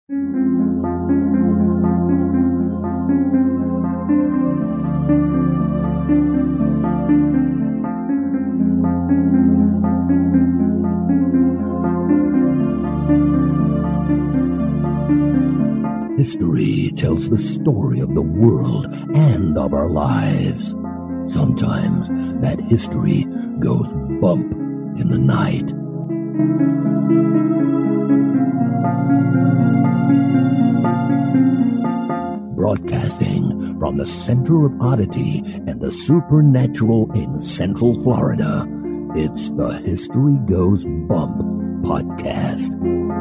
History tells the story of the world and of our lives. Sometimes that history goes bump in the night. Broadcasting from the center of oddity and the supernatural in Central Florida, it's the History Goes Bump podcast.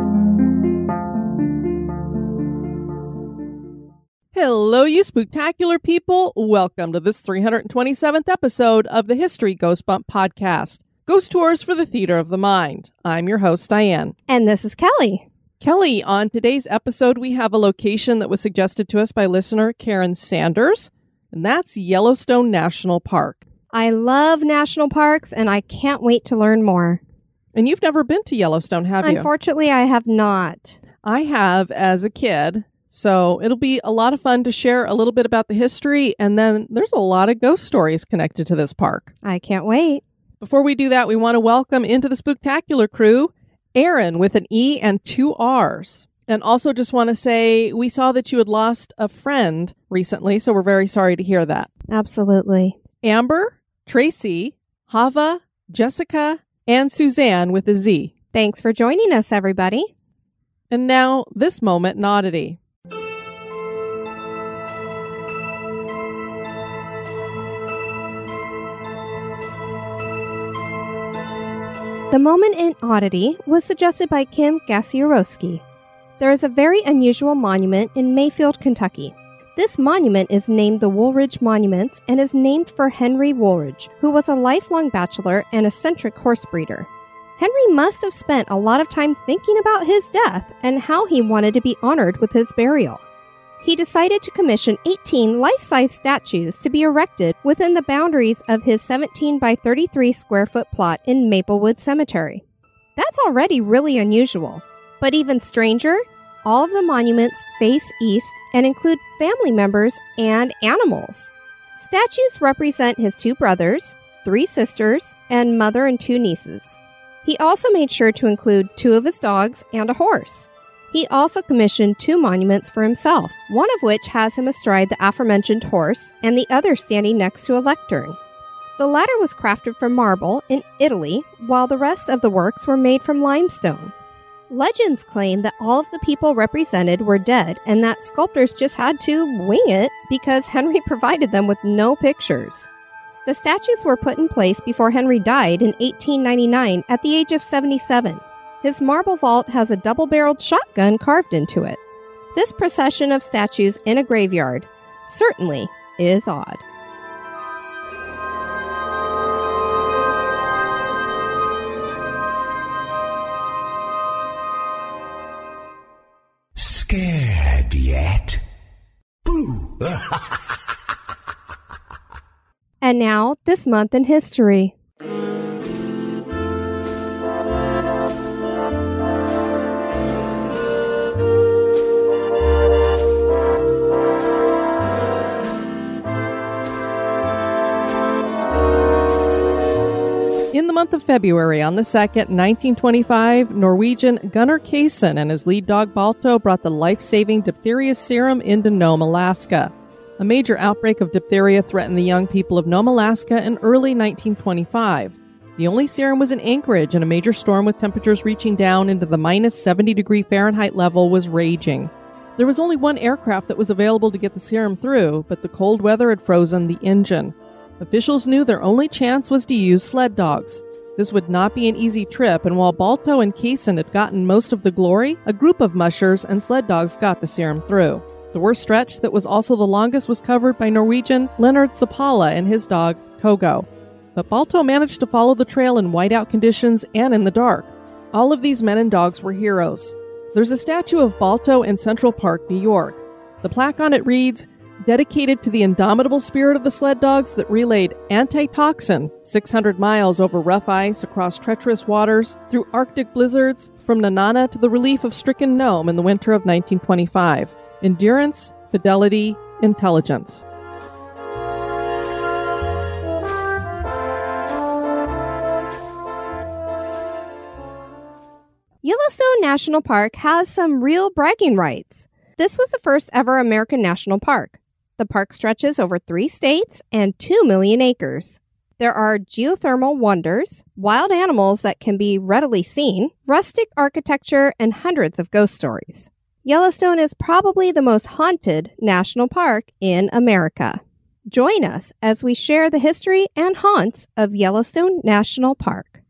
Hello, you spooktacular people. Welcome to this 327th episode of the History Goes Bump podcast. Ghost tours for the theater of the mind. I'm your host, Diane. And this is Kelly. Kelly, on today's episode, we have a location that was suggested to us by listener Karen Sanders, and that's Yellowstone National Park. I love national parks, and I can't wait to learn more. And you've never been to Yellowstone, have you? Unfortunately, I have not. I have as a kid. So it'll be a lot of fun to share a little bit about the history, and then there's a lot of ghost stories connected to this park. I can't wait. Before we do that, we want to welcome into the spooktacular crew, Aaron with an E and 2 R's. And also just want to say, we saw that you had lost a friend recently, so we're very sorry to hear that. Absolutely. Amber, Tracy, Hava, Jessica, and Suzanne with a Z. Thanks for joining us, everybody. And now, this moment in oddity. The moment in oddity was suggested by Kim Gassiorowski. There is a very unusual monument in Mayfield, Kentucky. This monument is named the Woolridge Monument and is named for Henry Woolridge, who was a lifelong bachelor and eccentric horse breeder. Henry must have spent a lot of time thinking about his death and how he wanted to be honored with his burial. He decided to commission 18 life-size statues to be erected within the boundaries of his 17 by 33 square foot plot in Maplewood Cemetery. That's already really unusual. But even stranger, all of the monuments face east and include family members and animals. Statues represent his 2 brothers, 3 sisters, and mother and 2 nieces. He also made sure to include 2 of his dogs and a horse. He also commissioned 2 monuments for himself, one of which has him astride the aforementioned horse and the other standing next to a lectern. The latter was crafted from marble in Italy, while the rest of the works were made from limestone. Legends claim that all of the people represented were dead and that sculptors just had to wing it because Henry provided them with no pictures. The statues were put in place before Henry died in 1899 at the age of 77. His marble vault has a double-barreled shotgun carved into it. This procession of statues in a graveyard certainly is odd. Scared yet? Boo! And now, this month in history. In the month of February, on the 2nd, 1925, Norwegian Gunnar Kaysen and his lead dog Balto brought the life-saving diphtheria serum into Nome, Alaska. A major outbreak of diphtheria threatened the young people of Nome, Alaska in early 1925. The only serum was in Anchorage, and a major storm with temperatures reaching down into the minus 70-degree Fahrenheit level was raging. There was only one aircraft that was available to get the serum through, but the cold weather had frozen the engine. Officials knew their only chance was to use sled dogs. This would not be an easy trip, and while Balto and Kaysen had gotten most of the glory, a group of mushers and sled dogs got the serum through. The worst stretch that was also the longest was covered by Norwegian Leonard Sapala and his dog, Togo. But Balto managed to follow the trail in whiteout conditions and in the dark. All of these men and dogs were heroes. There's a statue of Balto in Central Park, New York. The plaque on it reads, dedicated to the indomitable spirit of the sled dogs that relayed Antitoxin 600 miles over rough ice, across treacherous waters, through Arctic blizzards, from Nanana to the relief of stricken Nome in the winter of 1925. Endurance, fidelity, intelligence. Yellowstone National Park has some real bragging rights. This was the first ever American national park. The park stretches over 3 states and 2 million acres. There are geothermal wonders, wild animals that can be readily seen, rustic architecture, and hundreds of ghost stories. Yellowstone is probably the most haunted national park in America. Join us as we share the history and haunts of Yellowstone National Park.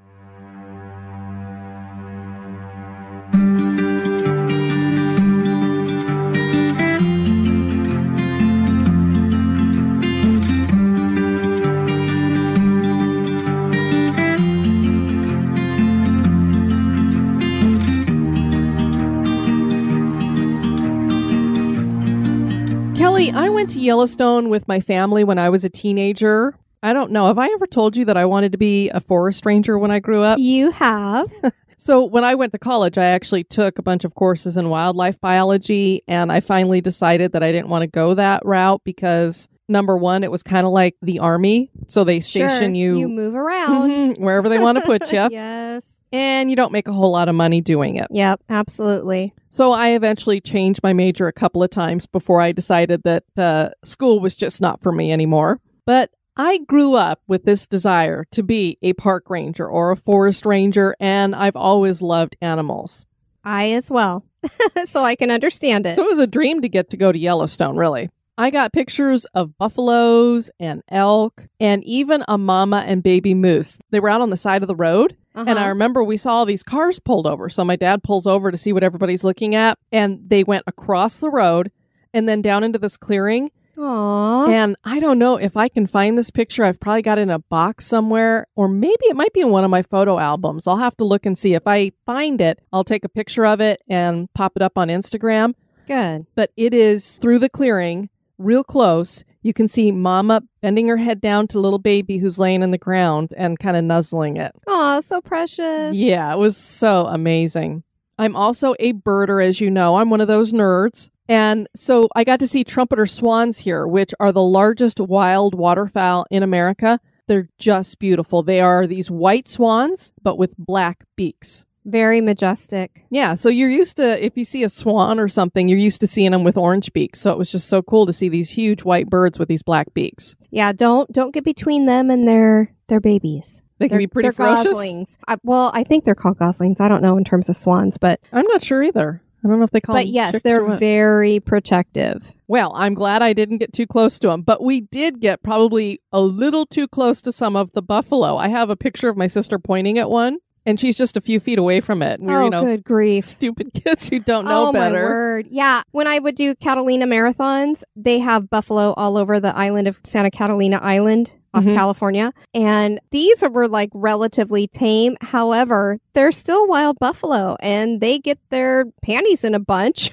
Kelly, I went to Yellowstone with my family when I was a teenager. I don't know. Have I ever told you that I wanted to be a forest ranger when I grew up? You have. So when I went to college, I actually took a bunch of courses in wildlife biology, and I finally decided that I didn't want to go that route because, number one, it was kind of like the Army. So they station You move around. wherever they want to put you. Yes. And you don't make a whole lot of money doing it. Yep, absolutely. So I eventually changed my major a couple of times before I decided that school was just not for me anymore. But I grew up with this desire to be a park ranger or a forest ranger, and I've always loved animals. I as well. So I can understand it. So it was a dream to get to go to Yellowstone, really. I got pictures of buffaloes and elk and even a mama and baby moose. They were out on the side of the road. And I remember we saw all these cars pulled over. So my dad pulls over to see what everybody's looking at. And they went across the road and then down into this clearing. Aww. And I don't know if I can find this picture. I've probably got it in a box somewhere, or maybe it might be in one of my photo albums. I'll have to look and see. If I find it, I'll take a picture of it and pop it up on Instagram. Good. But it is through the clearing, real close. You can see Mama bending her head down to little baby who's laying in the ground and kind of nuzzling it. Aw, so precious. Yeah, it was so amazing. I'm also a birder, as you know. I'm one of those nerds. And so I got to see trumpeter swans here, which are the largest wild waterfowl in America. They're just beautiful. They are these white swans, but with black beaks. Very majestic. Yeah, so you're used to, if you see a swan or something, you're used to seeing them with orange beaks. So it was just so cool to see these huge white birds with these black beaks. Yeah, don't get between them and their babies. They can be pretty ferocious. Goslings. I think they're called goslings. I don't know in terms of swans, but I'm not sure either. I don't know if they call them But yes, chicks they're or what. very protective. Well, I'm glad I didn't get too close to them, but we did get probably a little too close to some of the buffalo. I have a picture of my sister pointing at one, and she's just a few feet away from it. We're, good grief. Stupid kids who don't know better. Oh, my word. Yeah. When I would do Catalina marathons, they have buffalo all over the island of Santa Catalina Island off California. And these were like relatively tame. However, they're still wild buffalo and they get their panties in a bunch.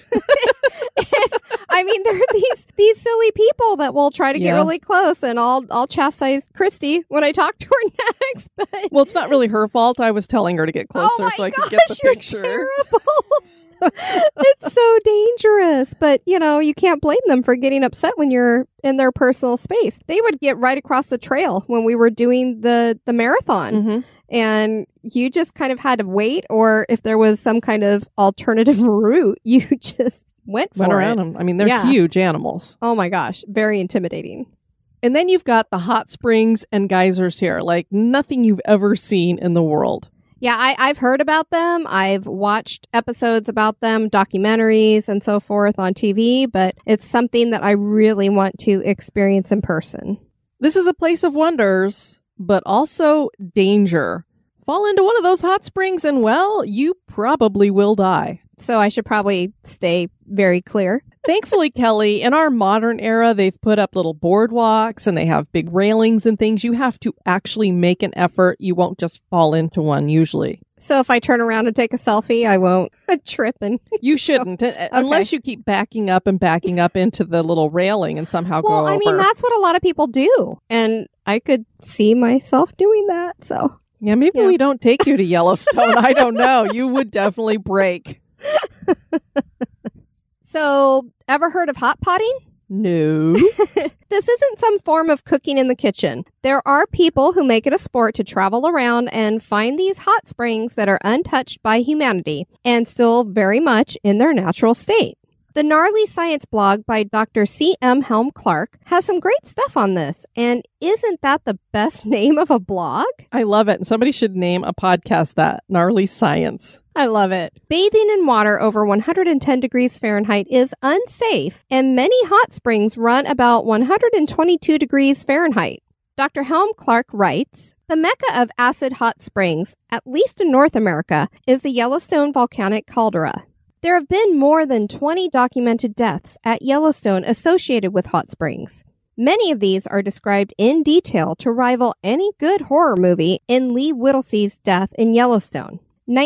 I mean, there are these silly people that will try to get really close, and I'll chastise Christy when I talk to her next. But well, it's not really her fault. I was telling her to get closer so I could get the picture. You're terrible. It's so dangerous, but you can't blame them for getting upset when you're in their personal space. They would get right across the trail when we were doing the marathon, and you just kind of had to wait, or if there was some kind of alternative route, you just went around them. I mean, they're huge animals. Oh my gosh, very intimidating. And then you've got the hot springs and geysers here, like nothing you've ever seen in the world. Yeah, I've heard about them. I've watched episodes about them, documentaries and so forth on TV, but it's something that I really want to experience in person. This is a place of wonders, but also danger. Fall into one of those hot springs and, well, you probably will die. So I should probably stay very clear. Thankfully, Kelly, in our modern era, they've put up little boardwalks and they have big railings and things. You have to actually make an effort. You won't just fall into one usually. So if I turn around and take a selfie, I won't trip. And you shouldn't, unless you keep backing up into the little railing and somehow go over. Well, I mean, that's what a lot of people do. And I could see myself doing that. So yeah, maybe we don't take you to Yellowstone. I don't know. You would definitely break. So, ever heard of hot potting? No. This isn't some form of cooking in the kitchen. There are people who make it a sport to travel around and find these hot springs that are untouched by humanity and still very much in their natural state. The Gnarly Science blog by Dr. C.M. Helm Clark has some great stuff on this. And isn't that the best name of a blog? I love it. And somebody should name a podcast that, Gnarly Science. I love it. Bathing in water over 110 degrees Fahrenheit is unsafe, and many hot springs run about 122 degrees Fahrenheit. Dr. Helm Clark writes, the mecca of acid hot springs, at least in North America, is the Yellowstone volcanic caldera. There have been more than 20 documented deaths at Yellowstone associated with hot springs. Many of these are described in detail to rival any good horror movie in Lee Whittlesey's Death in Yellowstone.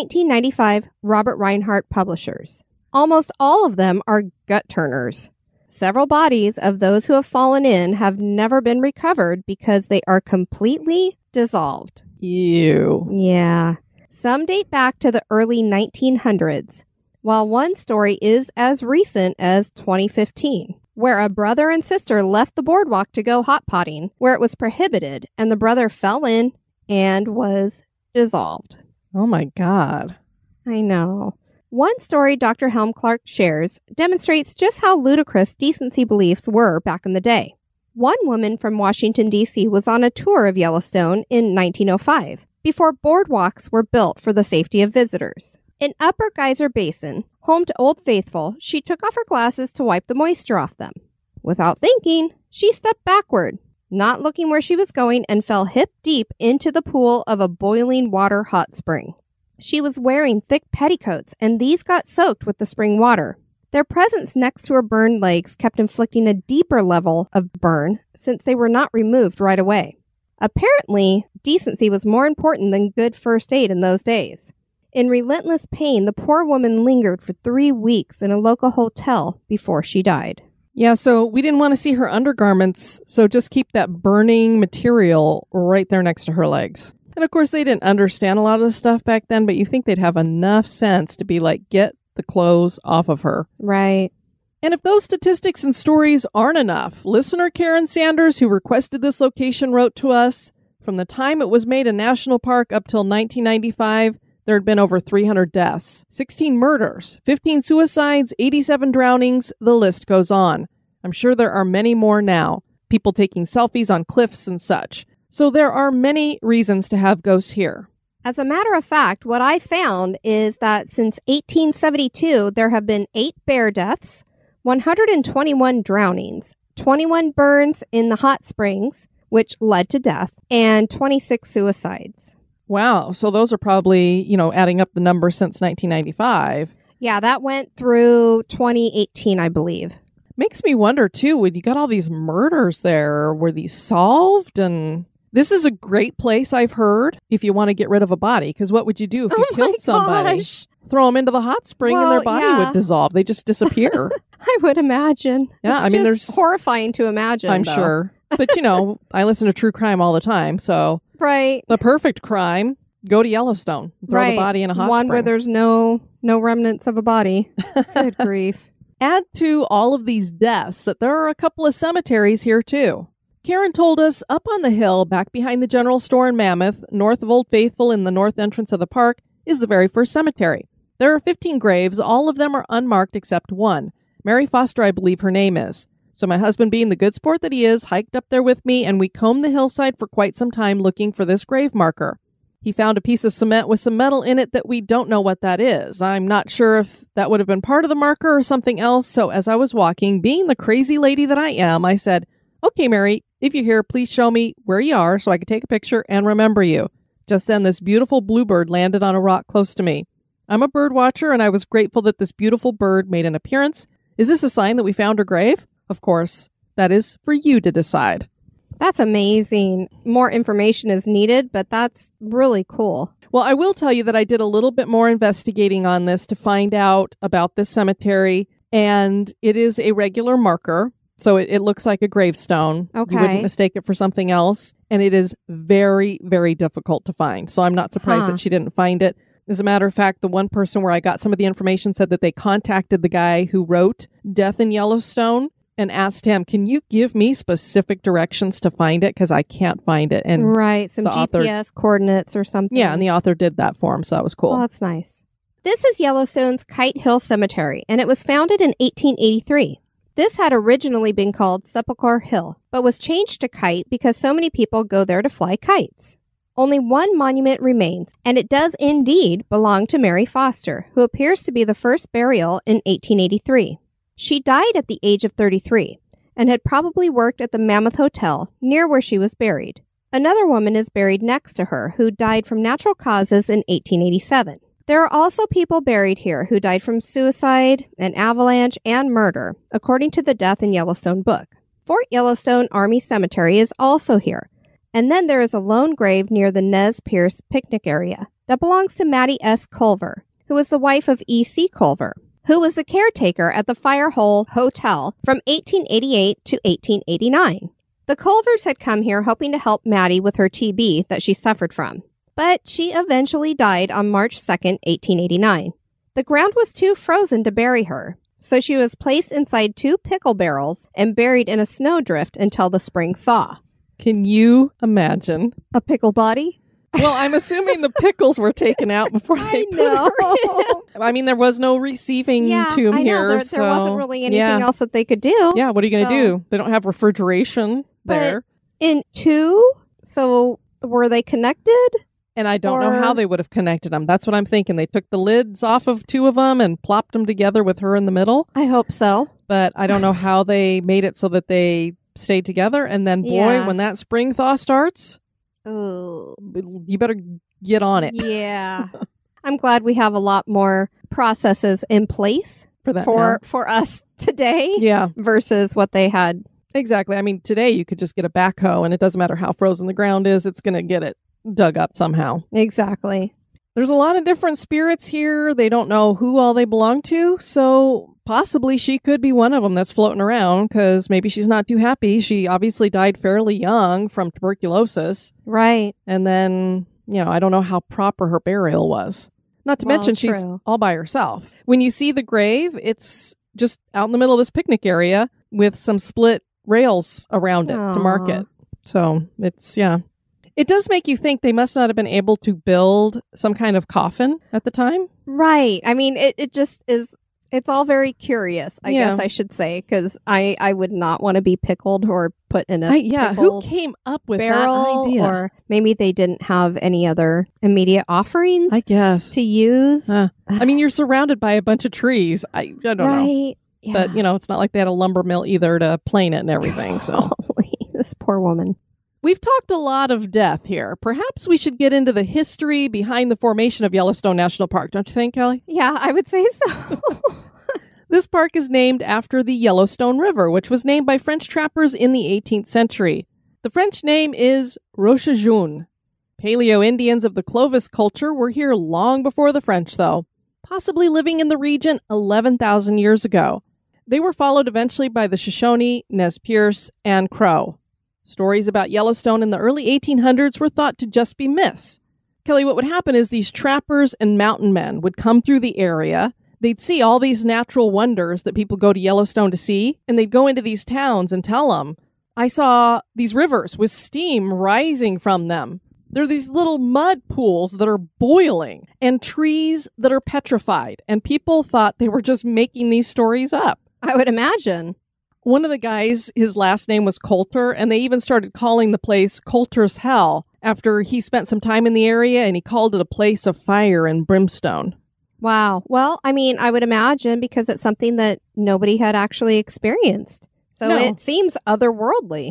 1995, Robert Reinhardt Publishers. Almost all of them are gut turners. Several bodies of those who have fallen in have never been recovered because they are completely dissolved. Ew. Yeah. Some date back to the early 1900s, while one story is as recent as 2015, where a brother and sister left the boardwalk to go hot potting, where it was prohibited, and the brother fell in and was dissolved. Oh my God. I know. One story Dr. Helm Clark shares demonstrates just how ludicrous decency beliefs were back in the day. One woman from Washington, D.C. was on a tour of Yellowstone in 1905, before boardwalks were built for the safety of visitors. In Upper Geyser Basin, home to Old Faithful, she took off her glasses to wipe the moisture off them. Without thinking, she stepped backward, not looking where she was going, and fell hip deep into the pool of a boiling water hot spring. She was wearing thick petticoats, and these got soaked with the spring water. Their presence next to her burned legs kept inflicting a deeper level of burn since they were not removed right away. Apparently, decency was more important than good first aid in those days. In relentless pain, the poor woman lingered for 3 weeks in a local hotel before she died. Yeah, so we didn't want to see her undergarments, so just keep that burning material right there next to her legs. And of course, they didn't understand a lot of the stuff back then, but you think they'd have enough sense to be like, get the clothes off of her. Right. And if those statistics and stories aren't enough, listener Karen Sanders, who requested this location, wrote to us, from the time it was made a national park up till 1995, there had been over 300 deaths, 16 murders, 15 suicides, 87 drownings, the list goes on. I'm sure there are many more now, people taking selfies on cliffs and such. So there are many reasons to have ghosts here. As a matter of fact, what I found is that since 1872, there have been 8 bear deaths, 121 drownings, 21 burns in the hot springs, which led to death, and 26 suicides. Wow. So those are probably, adding up the numbers since 1995. Yeah, that went through 2018, I believe. Makes me wonder, too, when you got all these murders there, were these solved? And this is a great place, I've heard, if you want to get rid of a body. Because what would you do if you killed somebody? Gosh. Throw them into the hot spring and their body would dissolve. They just disappear. I would imagine. Yeah, it's there's horrifying to imagine. I'm sure. But, I listen to true crime all the time. So right. The perfect crime, go to Yellowstone. Throw the body in a hot spring. One where there's no remnants of a body. Good grief. Add to all of these deaths that there are a couple of cemeteries here, too. Karen told us up on the hill back behind the general store in Mammoth, north of Old Faithful in the north entrance of the park, is the very first cemetery. There are 15 graves. All of them are unmarked except one. Mary Foster, I believe her name is. So my husband, being the good sport that he is, hiked up there with me, and we combed the hillside for quite some time looking for this grave marker. He found a piece of cement with some metal in it that we don't know what that is. I'm not sure if that would have been part of the marker or something else, so as I was walking, being the crazy lady that I am, I said, "Okay, Mary, if you're here, please show me where you are so I can take a picture and remember you." Just then, this beautiful bluebird landed on a rock close to me. I'm a bird watcher, and I was grateful that this beautiful bird made an appearance. Is this a sign that we found her grave? Of course, that is for you to decide. That's amazing. More information is needed, but that's really cool. Well, I will tell you that I did a little bit more investigating on this to find out about this cemetery, and it is a regular marker, so it looks like a gravestone. Okay. You wouldn't mistake it for something else, and it is very, very difficult to find, so I'm not surprised that she didn't find it. As a matter of fact, the one person where I got some of the information said that they contacted the guy who wrote Death in Yellowstone and asked him, can you give me specific directions to find it? Because I can't find it. And right, some GPS coordinates or something. Yeah, and the author did that for him, so that was cool. Oh, that's nice. This is Yellowstone's Kite Hill Cemetery, and it was founded in 1883. This had originally been called Sepulchre Hill, but was changed to Kite because so many people go there to fly kites. Only one monument remains, and it does indeed belong to Mary Foster, who appears to be the first burial in 1883. She died at the age of 33 and had probably worked at the Mammoth Hotel near where she was buried. Another woman is buried next to her who died from natural causes in 1887. There are also people buried here who died from suicide, an avalanche, and murder, according to the Death in Yellowstone book. Fort Yellowstone Army Cemetery is also here. And then there is a lone grave near the Nez Perce picnic area that belongs to Mattie S. Culver, who was the wife of E.C. Culver, who was the caretaker at the Firehole Hotel from 1888 to 1889. The Culvers had come here hoping to help Mattie with her TB that she suffered from, but she eventually died on March 2nd, 1889. The ground was too frozen to bury her, so she was placed inside 2 pickle barrels and buried in a snowdrift until the spring thaw. Can you imagine? A pickle body? Well, I'm assuming the pickles were taken out before they put her in. I mean, there was no receiving tomb here. There wasn't really anything else that they could do. Yeah, what are you going to do? They don't have refrigeration there. In 2? So were they connected? And I don't know how they would have connected them. That's what I'm thinking. They took the lids off of 2 of them and plopped them together with her in the middle. I hope so. But I don't know how they made it so that they stayed together. And then, boy, when that spring thaw starts, you better get on it. Yeah. I'm glad we have a lot more processes in place for that for us today. Yeah. Versus what they had. Exactly. I mean, today you could just get a backhoe and it doesn't matter how frozen the ground is. It's going to get it dug up somehow. Exactly. There's a lot of different spirits here. They don't know who all they belong to. So possibly she could be one of them that's floating around because maybe she's not too happy. She obviously died fairly young from tuberculosis. Right. And then, I don't know how proper her burial was. Not to mention she's all by herself. When you see the grave, it's just out in the middle of this picnic area with some split rails around it to mark it. So it's, It does make you think they must not have been able to build some kind of coffin at the time. Right. I mean, it just is, it's all very curious, I guess I should say, because I would not want to be pickled or put in a who came up with barrel, that idea? Or maybe they didn't have any other immediate offerings, I guess, to use. I mean, you're surrounded by a bunch of trees. I don't know. Yeah. But, it's not like they had a lumber mill either to plane it and everything. So this poor woman. We've talked a lot of death here. Perhaps we should get into the history behind the formation of Yellowstone National Park. Don't you think, Kelly? Yeah, I would say so. This park is named after the Yellowstone River, which was named by French trappers in the 18th century. The French name is Rochejune. Paleo-Indians of the Clovis culture were here long before the French, though, possibly living in the region 11,000 years ago. They were followed eventually by the Shoshone, Nez Perce, and Crow. Stories about Yellowstone in the early 1800s were thought to just be myths. Kelly, what would happen is these trappers and mountain men would come through the area. They'd see all these natural wonders that people go to Yellowstone to see, and they'd go into these towns and tell them, I saw these rivers with steam rising from them. There are these little mud pools that are boiling and trees that are petrified, and people thought they were just making these stories up. I would imagine. One of the guys, his last name was Coulter, and they even started calling the place Coulter's Hell after he spent some time in the area, and he called it a place of fire and brimstone. Wow. Well, I mean, I would imagine because it's something that nobody had actually experienced. So it seems otherworldly.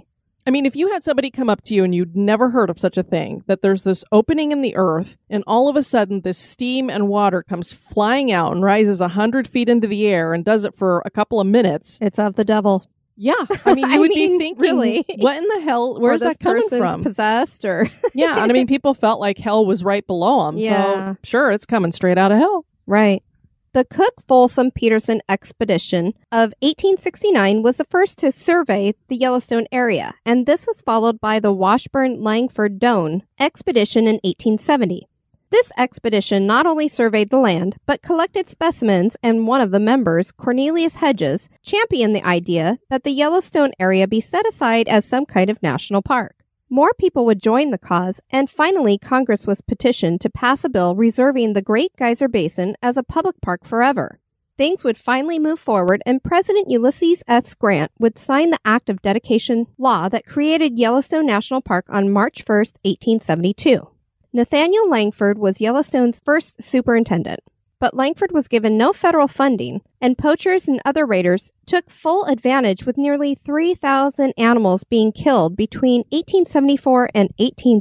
I mean, if you had somebody come up to you and you'd never heard of such a thing, that there's this opening in the earth and all of a sudden this steam and water comes flying out and rises 100 feet into the air and does it for a couple of minutes. It's of the devil. Yeah. I mean, you would be thinking, really? What in the hell? Where's that coming from? Possessed or... Yeah. And I mean, people felt like hell was right below them. Yeah. So sure, it's coming straight out of hell. Right. The Cook-Folsom-Peterson expedition of 1869 was the first to survey the Yellowstone area, and this was followed by the Washburn-Langford-Doane expedition in 1870. This expedition not only surveyed the land, but collected specimens, and one of the members, Cornelius Hedges, championed the idea that the Yellowstone area be set aside as some kind of national park. More people would join the cause, and finally Congress was petitioned to pass a bill reserving the Great Geyser Basin as a public park forever. Things would finally move forward, and President Ulysses S. Grant would sign the Act of Dedication law that created Yellowstone National Park on March 1, 1872. Nathaniel Langford was Yellowstone's first superintendent, but Langford was given no federal funding, and poachers and other raiders took full advantage with nearly 3,000 animals being killed between 1874 and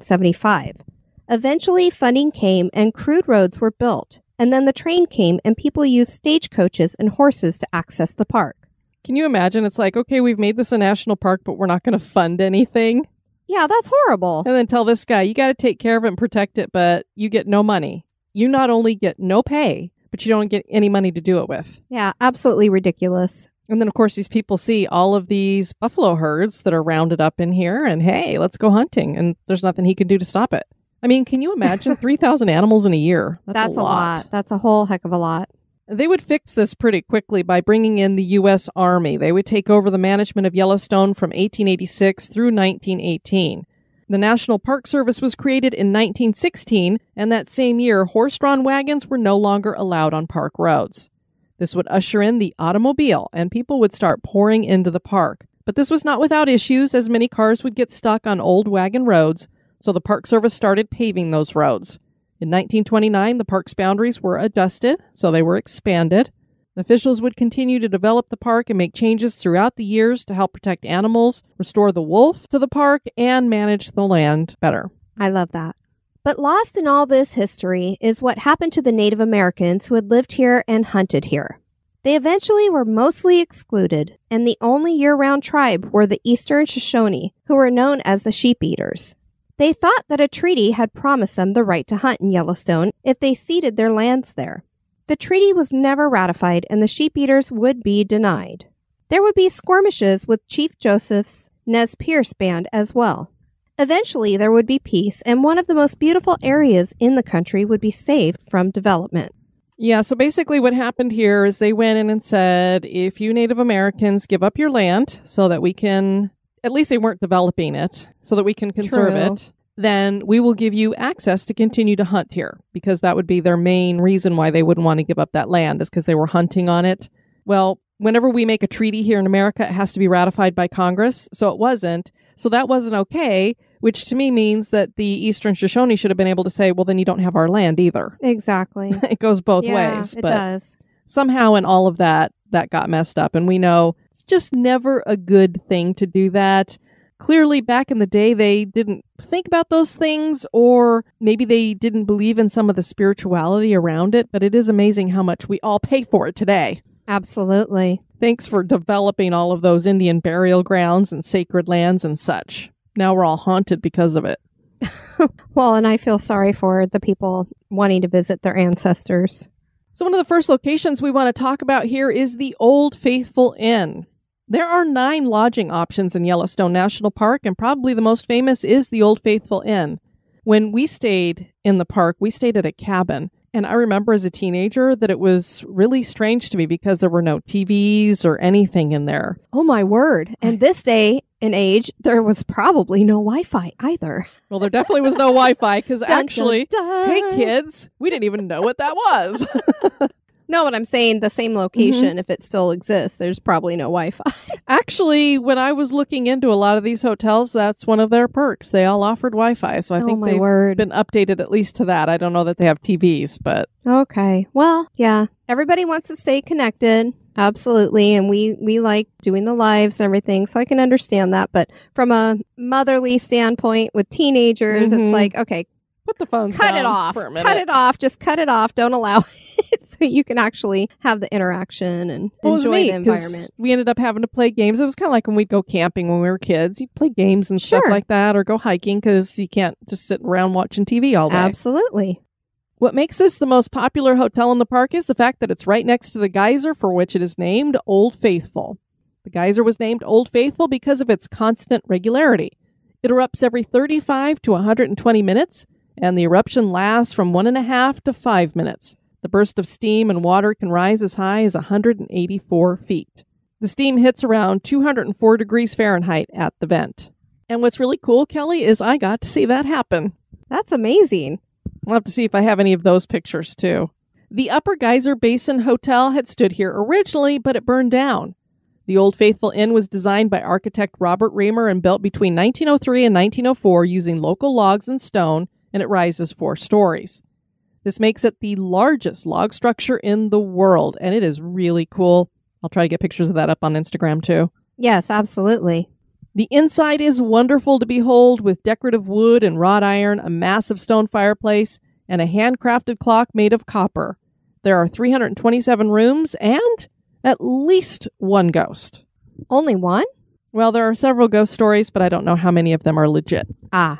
1875. Eventually, funding came and crude roads were built, and then the train came and people used stagecoaches and horses to access the park. Can you imagine? It's like, okay, we've made this a national park, but we're not going to fund anything. Yeah, that's horrible. And then tell this guy, you got to take care of it and protect it, but you get no money. You not only get no pay, but you don't get any money to do it with. Yeah, absolutely ridiculous. And then, of course, these people see all of these buffalo herds that are rounded up in here, and hey, let's go hunting. And there's nothing he can do to stop it. I mean, can you imagine 3,000 animals in a year? That's a lot. That's a whole heck of a lot. They would fix this pretty quickly by bringing in the U.S. Army. They would take over the management of Yellowstone from 1886 through 1918. The National Park Service was created in 1916, and that same year, horse-drawn wagons were no longer allowed on park roads. This would usher in the automobile, and people would start pouring into the park. But this was not without issues, as many cars would get stuck on old wagon roads, so the Park Service started paving those roads. In 1929, the park's boundaries were adjusted, so they were expanded. Officials would continue to develop the park and make changes throughout the years to help protect animals, restore the wolf to the park, and manage the land better. I love that. But lost in all this history is what happened to the Native Americans who had lived here and hunted here. They eventually were mostly excluded, and the only year-round tribe were the Eastern Shoshone, who were known as the Sheep Eaters. They thought that a treaty had promised them the right to hunt in Yellowstone if they ceded their lands there. The treaty was never ratified, and the Sheep Eaters would be denied. There would be skirmishes with Chief Joseph's Nez Perce band as well. Eventually, there would be peace, and one of the most beautiful areas in the country would be saved from development. Yeah, so basically what happened here is they went in and said, if you Native Americans give up your land so that we can, at least they weren't developing it, so that we can conserve it, then we will give you access to continue to hunt here, because that would be their main reason why they wouldn't want to give up that land, is because they were hunting on it. Well, whenever we make a treaty here in America, it has to be ratified by Congress, so it wasn't. So that wasn't okay, which to me means that the Eastern Shoshone should have been able to say, well, then you don't have our land either. Exactly. It goes both ways. It but does. Somehow in all of that got messed up. And we know it's just never a good thing to do that. Clearly, back in the day, they didn't think about those things, or maybe they didn't believe in some of the spirituality around it, but it is amazing how much we all pay for it today. Absolutely. Thanks for developing all of those Indian burial grounds and sacred lands and such. Now we're all haunted because of it. Well, and I feel sorry for the people wanting to visit their ancestors. So one of the first locations we want to talk about here is the Old Faithful Inn. There are 9 lodging options in Yellowstone National Park, and probably the most famous is the Old Faithful Inn. When we stayed in the park, we stayed at a cabin. And I remember as a teenager that it was really strange to me because there were no TVs or anything in there. Oh, my word. And this day and age, there was probably no Wi-Fi either. Well, there definitely was no Wi-Fi because actually, dun, dun. Hey, kids, we didn't even know what that was. No, but I'm saying the same location, if it still exists, there's probably no Wi-Fi. Actually, when I was looking into a lot of these hotels, that's one of their perks. They all offered Wi-Fi, so I think they've been updated at least to that. I don't know that they have TVs, but... Okay. Well, yeah. Everybody wants to stay connected. Absolutely. And we like doing the lives and everything, so I can understand that. But from a motherly standpoint with teenagers, it's like, okay, put the phones cut down it off. for a minute. Cut it off. Just cut it off. Don't allow it so you can actually have the interaction and enjoy the environment. We ended up having to play games. It was kind of like when we'd go camping when we were kids. You play games and stuff like that, or go hiking, because you can't just sit around watching TV all day. Absolutely. What makes this the most popular hotel in the park is the fact that it's right next to the geyser for which it is named Old Faithful. The geyser was named Old Faithful because of its constant regularity. It erupts every 35 to 120 minutes, and the eruption lasts from 1.5 to 5 minutes. The burst of steam and water can rise as high as 184 feet. The steam hits around 204 degrees Fahrenheit at the vent. And what's really cool, Kelly, is I got to see that happen. That's amazing. I'll have to see if I have any of those pictures, too. The Upper Geyser Basin Hotel had stood here originally, but it burned down. The Old Faithful Inn was designed by architect Robert Reamer and built between 1903 and 1904 using local logs and stone, and it rises 4 stories. This makes it the largest log structure in the world, and it is really cool. I'll try to get pictures of that up on Instagram, too. Yes, absolutely. The inside is wonderful to behold, with decorative wood and wrought iron, a massive stone fireplace, and a handcrafted clock made of copper. There are 327 rooms and at least one ghost. Only one? Well, there are several ghost stories, but I don't know how many of them are legit.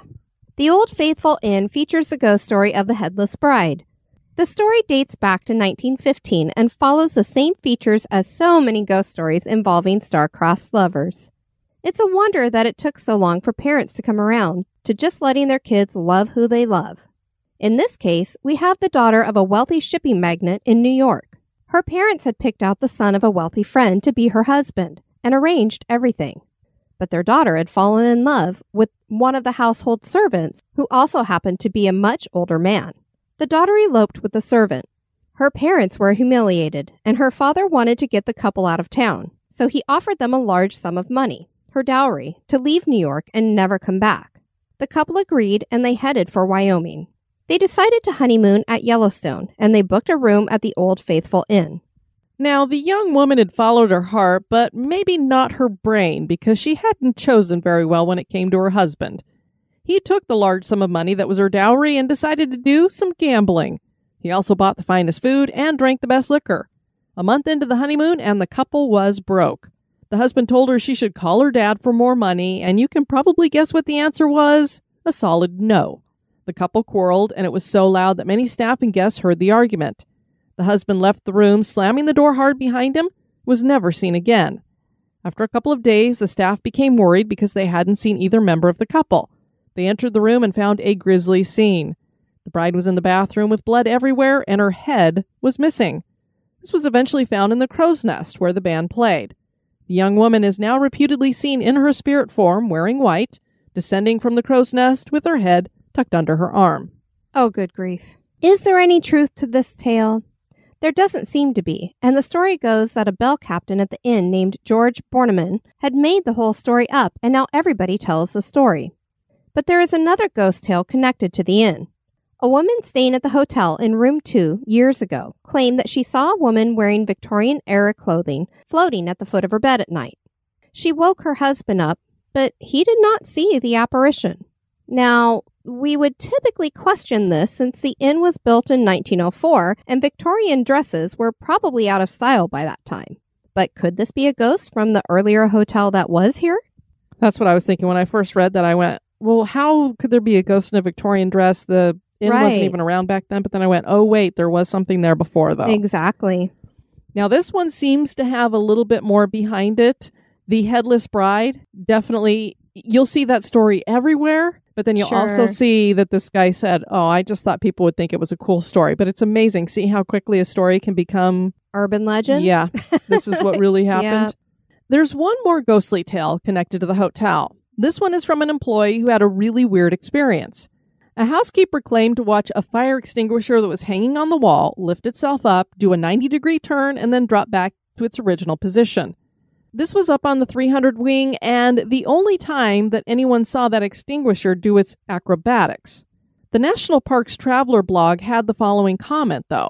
The Old Faithful Inn features the ghost story of the Headless Bride. The story dates back to 1915 and follows the same features as so many ghost stories involving star-crossed lovers. It's a wonder that it took so long for parents to come around to just letting their kids love who they love. In this case, we have the daughter of a wealthy shipping magnate in New York. Her parents had picked out the son of a wealthy friend to be her husband and arranged everything. But their daughter had fallen in love with one of the household servants, who also happened to be a much older man. The daughter eloped with the servant. Her parents were humiliated, and her father wanted to get the couple out of town, so he offered them a large sum of money, her dowry, to leave New York and never come back. The couple agreed, and they headed for Wyoming. They decided to honeymoon at Yellowstone, and they booked a room at the Old Faithful Inn. Now, the young woman had followed her heart, but maybe not her brain, because she hadn't chosen very well when it came to her husband. He took the large sum of money that was her dowry and decided to do some gambling. He also bought the finest food and drank the best liquor. A month into the honeymoon, and the couple was broke. The husband told her she should call her dad for more money, and you can probably guess what the answer was: a solid no. The couple quarreled, and it was so loud that many staff and guests heard the argument. The husband left the room, slamming the door hard behind him, was never seen again. After a couple of days, the staff became worried because they hadn't seen either member of the couple. They entered the room and found a grisly scene. The bride was in the bathroom with blood everywhere, and her head was missing. This was eventually found in the crow's nest where the band played. The young woman is now reputedly seen in her spirit form, wearing white, descending from the crow's nest with her head tucked under her arm. Oh, good grief. Is there any truth to this tale? There doesn't seem to be, and the story goes that a bell captain at the inn named George Borneman had made the whole story up, and now everybody tells the story. But there is another ghost tale connected to the inn. A woman staying at the hotel in room 2 years ago claimed that she saw a woman wearing Victorian-era clothing floating at the foot of her bed at night. She woke her husband up, but he did not see the apparition. Now, we would typically question this since the inn was built in 1904 and Victorian dresses were probably out of style by that time. But could this be a ghost from the earlier hotel that was here? That's what I was thinking when I first read that. I went, well, how could there be a ghost in a Victorian dress? The inn wasn't even around back then. But then I went, oh, wait, there was something there before, though. Exactly. Now, this one seems to have a little bit more behind it. The Headless Bride, definitely, you'll see that story everywhere. But then you'll also see that this guy said, oh, I just thought people would think it was a cool story. But it's amazing. See how quickly a story can become urban legend? Yeah. This is what really happened. Yeah. There's one more ghostly tale connected to the hotel. This one is from an employee who had a really weird experience. A housekeeper claimed to watch a fire extinguisher that was hanging on the wall lift itself up, do a 90-degree turn, and then drop back to its original position. This was up on the 300 wing, and the only time that anyone saw that extinguisher do its acrobatics. The National Parks Traveler blog had the following comment, though.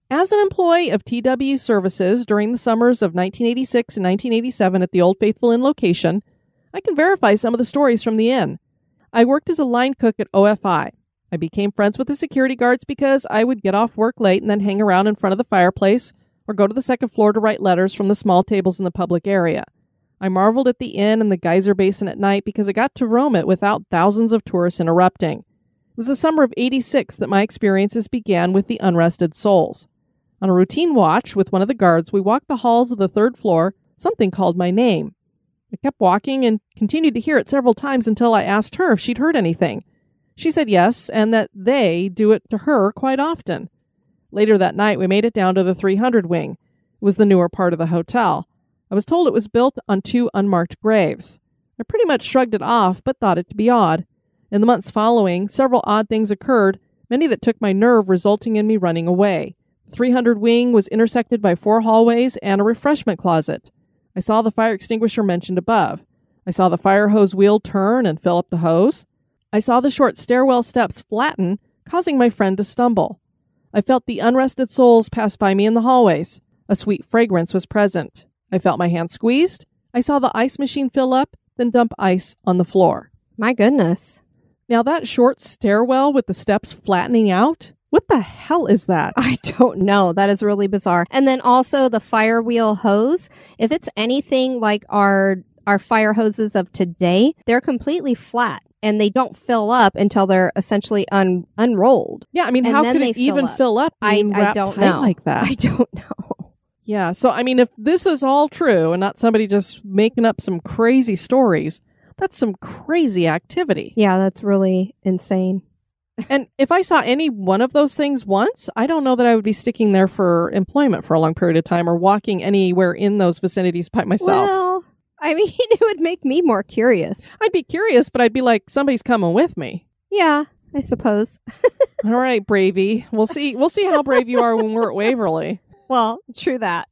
As an employee of TW Services during the summers of 1986 and 1987 at the Old Faithful Inn location, I can verify some of the stories from the inn. I worked as a line cook at OFI. I became friends with the security guards because I would get off work late and then hang around in front of the fireplace or go to the second floor to write letters from the small tables in the public area. I marveled at the inn and the geyser basin at night because I got to roam it without thousands of tourists interrupting. It was the summer of '86 that my experiences began with the Unrested Souls. On a routine watch with one of the guards, we walked the halls of the third floor. Something called my name. I kept walking and continued to hear it several times until I asked her if she'd heard anything. She said yes, and that they do it to her quite often. Later that night, we made it down to the 300 wing. It was the newer part of the hotel. I was told it was built on 2 unmarked graves. I pretty much shrugged it off, but thought it to be odd. In the months following, several odd things occurred, many that took my nerve, resulting in me running away. 300 wing was intersected by 4 hallways and a refreshment closet. I saw the fire extinguisher mentioned above. I saw the fire hose wheel turn and fill up the hose. I saw the short stairwell steps flatten, causing my friend to stumble. I felt the unrested souls pass by me in the hallways. A sweet fragrance was present. I felt my hand squeezed. I saw the ice machine fill up, then dump ice on the floor. My goodness. Now that short stairwell with the steps flattening out, what the hell is that? I don't know. That is really bizarre. And then also the fire wheel hose. If it's anything like our fire hoses of today, they're completely flat and they don't fill up until they're essentially unrolled. Yeah, I mean, how could it even fill up? I don't know. Like that? I don't know. Yeah, so I mean, if this is all true and not somebody just making up some crazy stories, that's some crazy activity. Yeah, that's really insane. And if I saw any one of those things once, I don't know that I would be sticking there for employment for a long period of time or walking anywhere in those vicinities by myself. Well, I mean, it would make me more curious. I'd be curious, but I'd be like, somebody's coming with me. Yeah, I suppose. All right, Bravey. We'll see how brave you are when we're at Waverly. Well, true that.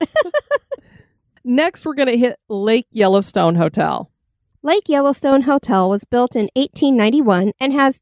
Next, we're going to hit Lake Yellowstone Hotel. Lake Yellowstone Hotel was built in 1891 and has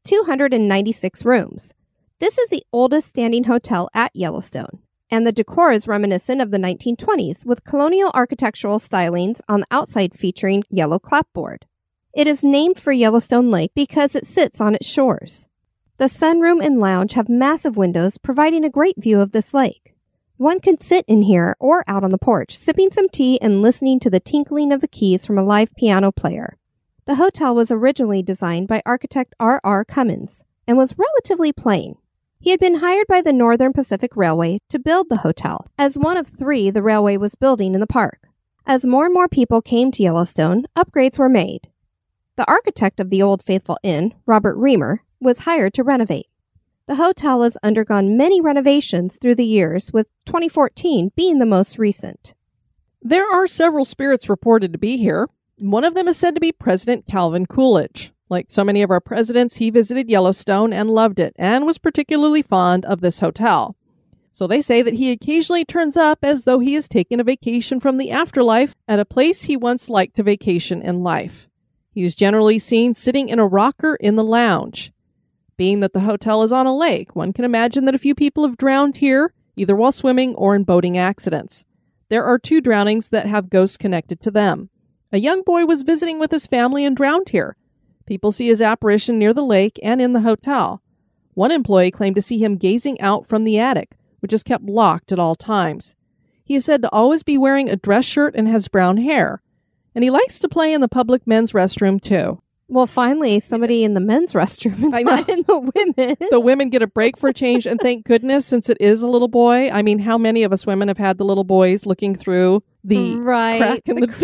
296 rooms. This is the oldest standing hotel at Yellowstone, and the decor is reminiscent of the 1920s with colonial architectural stylings on the outside featuring yellow clapboard. It is named for Yellowstone Lake because it sits on its shores. The sunroom and lounge have massive windows providing a great view of this lake. One can sit in here or out on the porch, sipping some tea and listening to the tinkling of the keys from a live piano player. The hotel was originally designed by architect R.R. Cummins and was relatively plain. He had been hired by the Northern Pacific Railway to build the hotel, as one of 3 the railway was building in the park. As more and more people came to Yellowstone, upgrades were made. The architect of the Old Faithful Inn, Robert Reamer, was hired to renovate. The hotel has undergone many renovations through the years, with 2014 being the most recent. There are several spirits reported to be here. One of them is said to be President Calvin Coolidge. Like so many of our presidents, he visited Yellowstone and loved it, and was particularly fond of this hotel. So they say that he occasionally turns up as though he is taking a vacation from the afterlife at a place he once liked to vacation in life. He is generally seen sitting in a rocker in the lounge. Being that the hotel is on a lake, one can imagine that a few people have drowned here, either while swimming or in boating accidents. There are 2 drownings that have ghosts connected to them. A young boy was visiting with his family and drowned here. People see his apparition near the lake and in the hotel. One employee claimed to see him gazing out from the attic, which is kept locked at all times. He is said to always be wearing a dress shirt and has brown hair. And he likes to play in the public men's restroom, too. Well, finally, somebody in the men's restroom and not in the women. The women get a break for a change, and thank goodness, since it is a little boy. I mean, how many of us women have had the little boys looking through the crack in the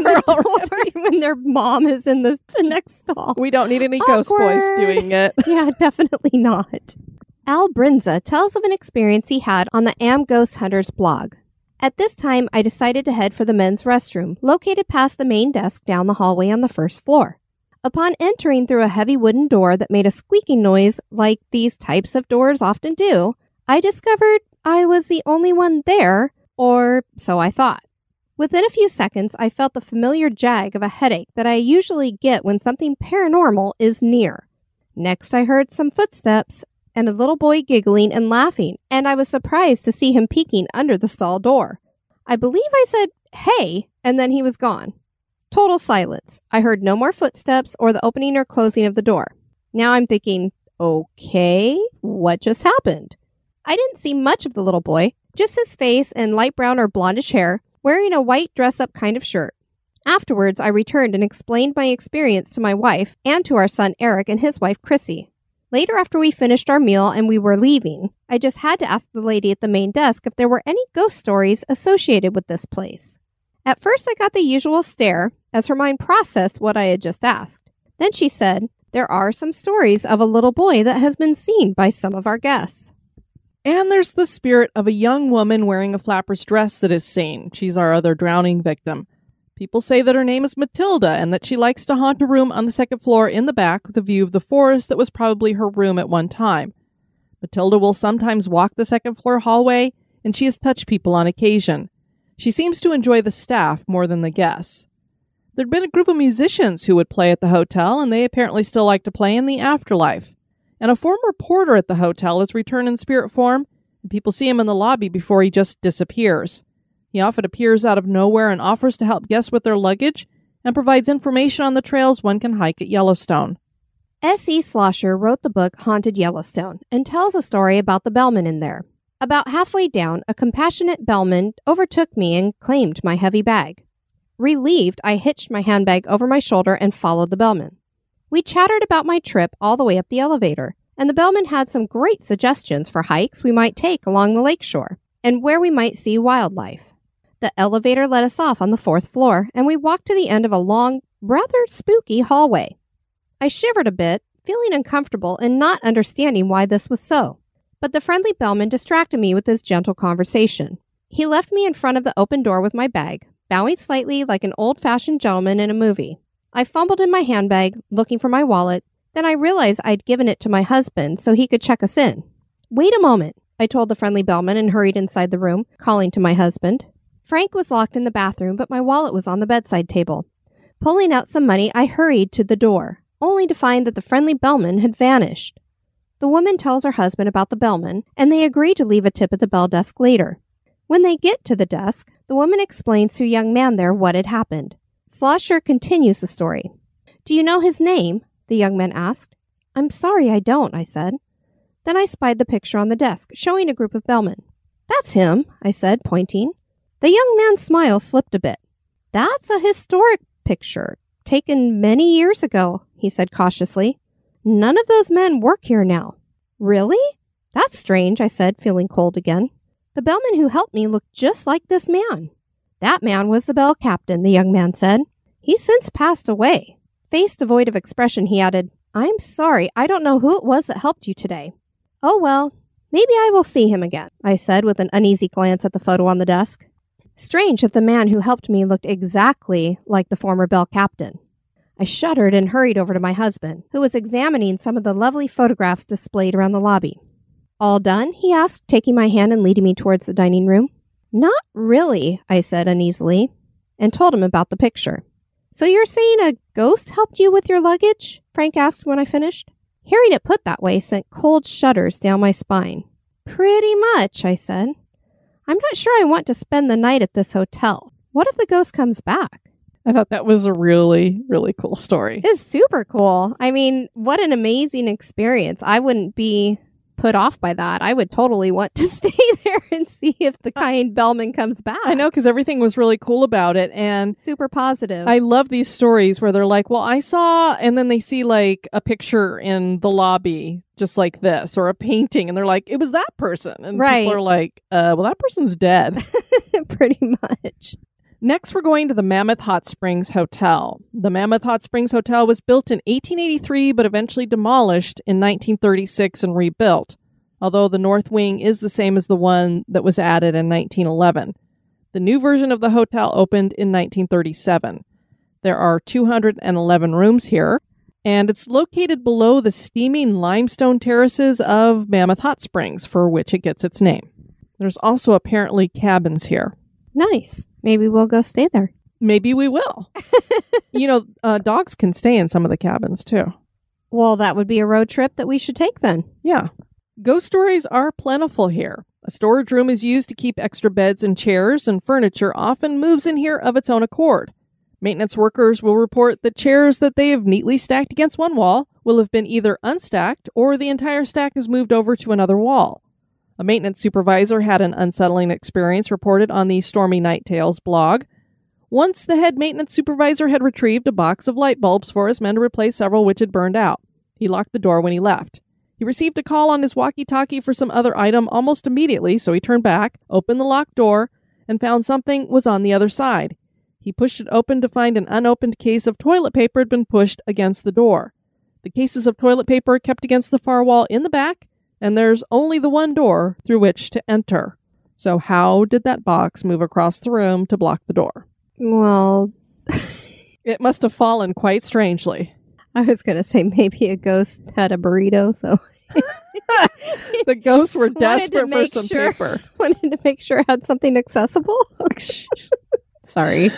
door when their mom is in the next stall? We don't need any ghost boys doing it. Yeah, definitely not. Al Brinza tells of an experience he had on the Am Ghost Hunters blog. At this time, I decided to head for the men's restroom, located past the main desk down the hallway on the first floor. Upon entering through a heavy wooden door that made a squeaking noise like these types of doors often do, I discovered I was the only one there, or so I thought. Within a few seconds, I felt the familiar jag of a headache that I usually get when something paranormal is near. Next, I heard some footsteps, and a little boy giggling and laughing, and I was surprised to see him peeking under the stall door. I believe I said, "Hey," and then he was gone. Total silence. I heard no more footsteps or the opening or closing of the door. Now I'm thinking, okay, what just happened? I didn't see much of the little boy, just his face and light brown or blondish hair, wearing a white dress-up kind of shirt. Afterwards, I returned and explained my experience to my wife and to our son Eric and his wife Chrissy. Later, after we finished our meal and we were leaving, I just had to ask the lady at the main desk if there were any ghost stories associated with this place. At first, I got the usual stare as her mind processed what I had just asked. Then she said, "There are some stories of a little boy that has been seen by some of our guests." And there's the spirit of a young woman wearing a flapper's dress that is seen. She's our other drowning victim. People say that her name is Matilda and that she likes to haunt a room on the second floor in the back with a view of the forest that was probably her room at one time. Matilda will sometimes walk the second floor hallway, and she has touched people on occasion. She seems to enjoy the staff more than the guests. There'd been a group of musicians who would play at the hotel, and they apparently still like to play in the afterlife. And a former porter at the hotel has returned in spirit form, and people see him in the lobby before he just disappears. He often appears out of nowhere and offers to help guests with their luggage and provides information on the trails one can hike at Yellowstone. S.E. Schlosser wrote the book Haunted Yellowstone and tells a story about the bellman in there. About halfway down, a compassionate bellman overtook me and claimed my heavy bag. Relieved, I hitched my handbag over my shoulder and followed the bellman. We chattered about my trip all the way up the elevator, and the bellman had some great suggestions for hikes we might take along the lakeshore and where we might see wildlife. The elevator let us off on the 4th floor, and we walked to the end of a long, rather spooky hallway. I shivered a bit, feeling uncomfortable and not understanding why this was so. But the friendly bellman distracted me with his gentle conversation. He left me in front of the open door with my bag, bowing slightly like an old-fashioned gentleman in a movie. I fumbled in my handbag, looking for my wallet. Then I realized I'd given it to my husband so he could check us in. "Wait a moment," I told the friendly bellman and hurried inside the room, calling to my husband. Frank was locked in the bathroom, but my wallet was on the bedside table. Pulling out some money, I hurried to the door, only to find that the friendly bellman had vanished. The woman tells her husband about the bellman, and they agree to leave a tip at the bell desk later. When they get to the desk, the woman explains to a young man there what had happened. Schlosser continues the story. "Do you know his name?" the young man asked. "I'm sorry, I don't," I said. Then I spied the picture on the desk, showing a group of bellmen. "That's him," I said, pointing. The young man's smile slipped a bit. "That's a historic picture, taken many years ago," he said cautiously. "None of those men work here now." "Really? That's strange," I said, feeling cold again. "The bellman who helped me looked just like this man." "That man was the bell captain," the young man said. "He's since passed away." Face devoid of expression, he added, "I'm sorry, I don't know who it was that helped you today." "Oh well, maybe I will see him again," I said with an uneasy glance at the photo on the desk. Strange that the man who helped me looked exactly like the former bell captain. I shuddered and hurried over to my husband, who was examining some of the lovely photographs displayed around the lobby. "All done?" he asked, taking my hand and leading me towards the dining room. "Not really," I said uneasily, and told him about the picture. "So you're saying a ghost helped you with your luggage?" Frank asked when I finished. Hearing it put that way sent cold shudders down my spine. "Pretty much," I said. "I'm not sure I want to spend the night at this hotel. What if the ghost comes back?" I thought that was a really, really cool story. It's super cool. I mean, what an amazing experience. I wouldn't be put off by that. I would totally want to stay there and see if the kind bellman comes back. I know, because everything was really cool about it. And super positive. I love these stories where they're like, well, I saw, and then they see like a picture in the lobby just like this, or a painting, and they're like, it was that person. And right. People are like, well, that person's dead. Pretty much. Next, we're going to the Mammoth Hot Springs Hotel. The Mammoth Hot Springs Hotel was built in 1883, but eventually demolished in 1936 and rebuilt, although the north wing is the same as the one that was added in 1911. The new version of the hotel opened in 1937. There are 211 rooms here, and it's located below the steaming limestone terraces of Mammoth Hot Springs, for which it gets its name. There's also apparently cabins here. Nice. Maybe we'll go stay there. Maybe we will. Dogs can stay in some of the cabins, too. Well, that would be a road trip that we should take then. Yeah. Ghost stories are plentiful here. A storage room is used to keep extra beds and chairs, and furniture often moves in here of its own accord. Maintenance workers will report that chairs that they have neatly stacked against one wall will have been either unstacked or the entire stack is moved over to another wall. A maintenance supervisor had an unsettling experience reported on the Stormy Night Tales blog. Once the head maintenance supervisor had retrieved a box of light bulbs for his men to replace several which had burned out. He locked the door when he left. He received a call on his walkie-talkie for some other item almost immediately, so he turned back, opened the locked door, and found something was on the other side. He pushed it open to find an unopened case of toilet paper had been pushed against the door. The cases of toilet paper are kept against the far wall in the back, and there's only the one door through which to enter. So how did that box move across the room to block the door? Well, It must have fallen quite strangely. I was going to say maybe a ghost had a burrito, so The ghosts were Wanted to desperate for make some sure. paper. wanted to make sure it had something accessible. Sorry.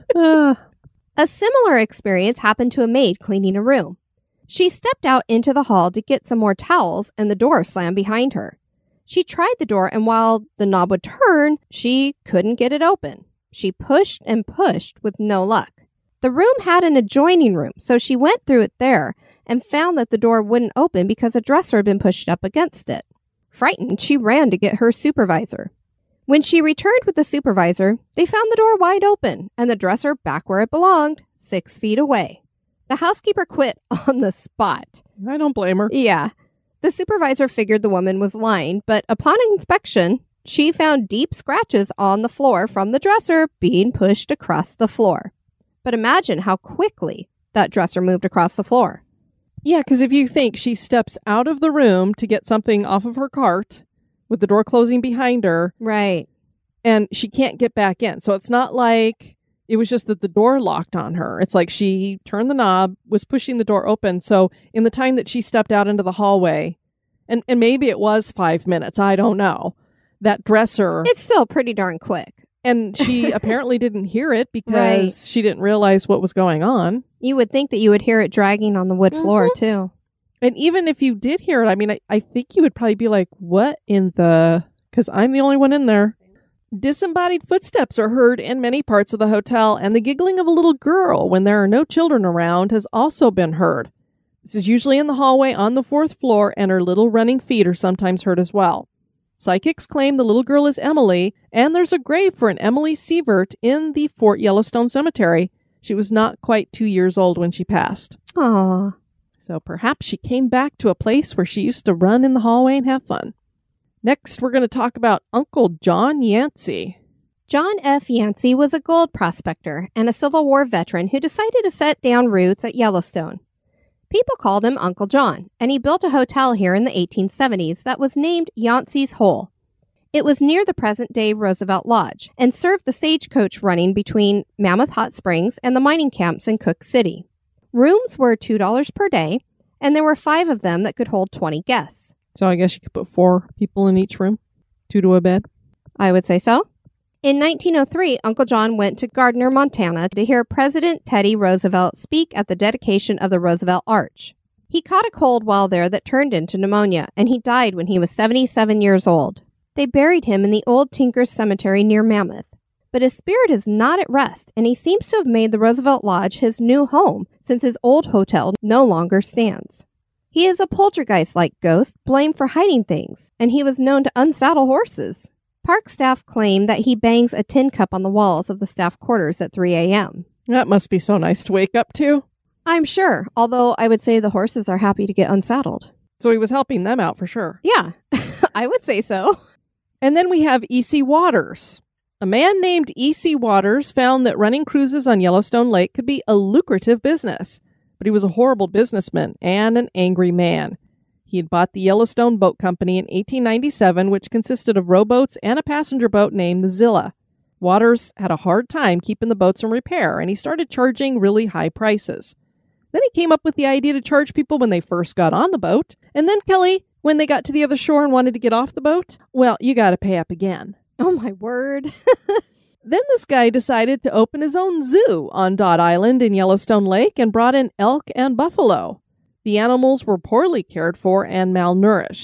A similar experience happened to a maid cleaning a room. She stepped out into the hall to get some more towels, and the door slammed behind her. She tried the door, and while the knob would turn, she couldn't get it open. She pushed and pushed with no luck. The room had an adjoining room, so she went through it there and found that the door wouldn't open because a dresser had been pushed up against it. Frightened, she ran to get her supervisor. When she returned with the supervisor, they found the door wide open and the dresser back where it belonged, 6 feet away. The housekeeper quit on the spot. I don't blame her. Yeah. The supervisor figured the woman was lying, but upon inspection, she found deep scratches on the floor from the dresser being pushed across the floor. But imagine how quickly that dresser moved across the floor. Yeah, because if you think she steps out of the room to get something off of her cart with the door closing behind her, Right. and she can't get back in. So it's not like it was just that the door locked on her. It's like she turned the knob, was pushing the door open. So in the time that she stepped out into the hallway, and maybe it was 5 minutes, I don't know, that dresser... It's still pretty darn quick. And she apparently didn't hear it because she didn't realize what was going on. You would think that you would hear it dragging on the wood floor, too. And even if you did hear it, I mean, I think you would probably be like, what in the... Because I'm the only one in there. Disembodied footsteps are heard in many parts of the hotel, and the giggling of a little girl when there are no children around has also been heard. This is usually in the hallway on the 4th floor, and her little running feet are sometimes heard as well. Psychics claim the little girl is Emily, and there's a grave for an Emily Sievert in the Fort Yellowstone Cemetery. She was not quite 2 years old when she passed. Aww. So perhaps she came back to a place where she used to run in the hallway and have fun. Next, we're going to talk about Uncle John Yancey. John F. Yancey was a gold prospector and a Civil War veteran who decided to set down roots at Yellowstone. People called him Uncle John, and he built a hotel here in the 1870s that was named Yancey's Hole. It was near the present-day Roosevelt Lodge and served the stagecoach running between Mammoth Hot Springs and the mining camps in Cook City. Rooms were $2 per day, and there were 5 of them that could hold 20 guests. So I guess you could put 4 people in each room, 2 to a bed. I would say so. In 1903, Uncle John went to Gardner, Montana to hear President Teddy Roosevelt speak at the dedication of the Roosevelt Arch. He caught a cold while there that turned into pneumonia, and he died when he was 77 years old. They buried him in the old Tinkers Cemetery near Mammoth. But his spirit is not at rest, and he seems to have made the Roosevelt Lodge his new home since his old hotel no longer stands. He is a poltergeist-like ghost blamed for hiding things, and he was known to unsaddle horses. Park staff claim that he bangs a tin cup on the walls of the staff quarters at 3 a.m. That must be so nice to wake up to. I'm sure, although I would say the horses are happy to get unsaddled. So he was helping them out for sure. Yeah, I would say so. And then we have E.C. Waters. A man named E.C. Waters found that running cruises on Yellowstone Lake could be a lucrative business, but he was a horrible businessman and an angry man. He had bought the Yellowstone Boat Company in 1897, which consisted of rowboats and a passenger boat named the Zilla. Waters had a hard time keeping the boats in repair, and he started charging really high prices. Then he came up with the idea to charge people when they first got on the boat, and then, Kelly, when they got to the other shore and wanted to get off the boat, well, you got to pay up again. Oh, my word. Then this guy decided to open his own zoo on Dot Island in Yellowstone Lake and brought in elk and buffalo. The animals were poorly cared for and malnourished.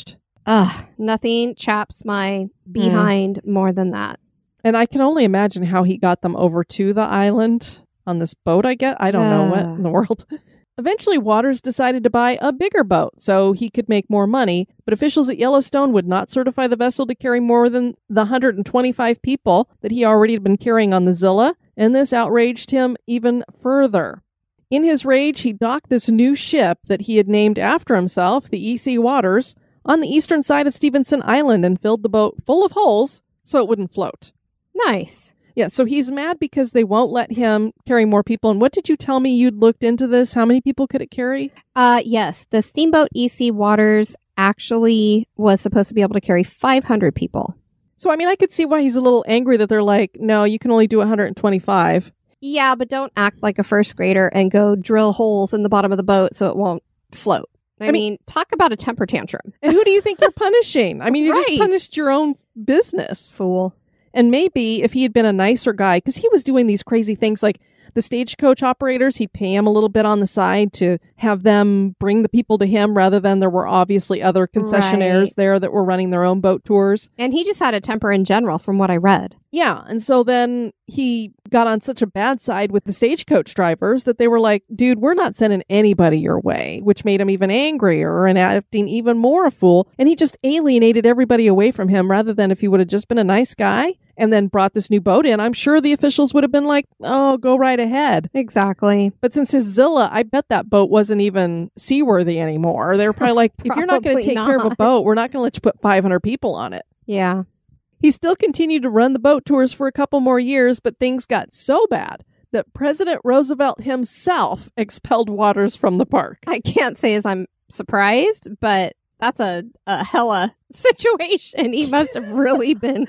Nothing chaps my behind more than that. And I can only imagine how he got them over to the island on this boat, I guess. I don't know what in the world. Eventually, Waters decided to buy a bigger boat so he could make more money, but officials at Yellowstone would not certify the vessel to carry more than the 125 people that he already had been carrying on the Zilla, and this outraged him even further. In his rage, he docked this new ship that he had named after himself, the E.C. Waters, on the eastern side of Stevenson Island and filled the boat full of holes so it wouldn't float. Nice. Yeah, so he's mad because they won't let him carry more people. And what did you tell me you'd looked into this? How many people could it carry? Yes, the steamboat E.C. Waters actually was supposed to be able to carry 500 people. So, I mean, I could see why he's a little angry that they're like, no, you can only do 125. Yeah, but don't act like a first grader and go drill holes in the bottom of the boat so it won't float. I mean, talk about a temper tantrum. And who do you think you're punishing? I mean, you just punished your own business. Fool. And maybe if he had been a nicer guy, because he was doing these crazy things like the stagecoach operators, he'd pay him a little bit on the side to have them bring the people to him rather than there were obviously other concessionaires there that were running their own boat tours. And he just had a temper in general from what I read. Yeah. And so then he got on such a bad side with the stagecoach drivers that they were like, dude, we're not sending anybody your way, which made him even angrier and acting even more a fool. And he just alienated everybody away from him rather than if he would have just been a nice guy and then brought this new boat in. I'm sure the officials would have been like, oh, go right ahead. Exactly. But since his Zilla, I bet that boat wasn't even seaworthy anymore. They were probably like, if you're not going to take care of a boat, we're not going to let you put 500 people on it. Yeah. He still continued to run the boat tours for a couple more years, but things got so bad that President Roosevelt himself expelled Waters from the park. I can't say as I'm surprised, but that's a hella situation. He must have really been